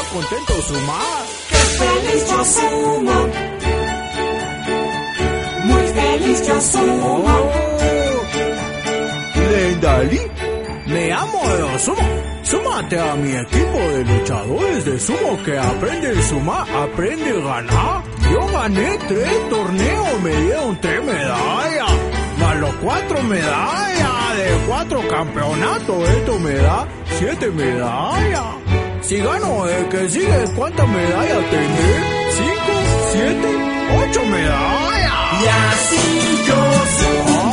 contento sumar. ¡Qué feliz yo sumo! Muy feliz yo sumo. Lendali, me amo de sumo. Súmate a mi equipo de luchadores de sumo que aprende a sumar, aprende a ganar. Yo gané 3 torneos, me dieron 3 medallas, más los 4 medallas de 4 campeonatos. Esto me da 7 medallas. Si gano el que sigue, ¿cuántas medallas tendré? 5, 7, 8 medallas. Y así yo sumo.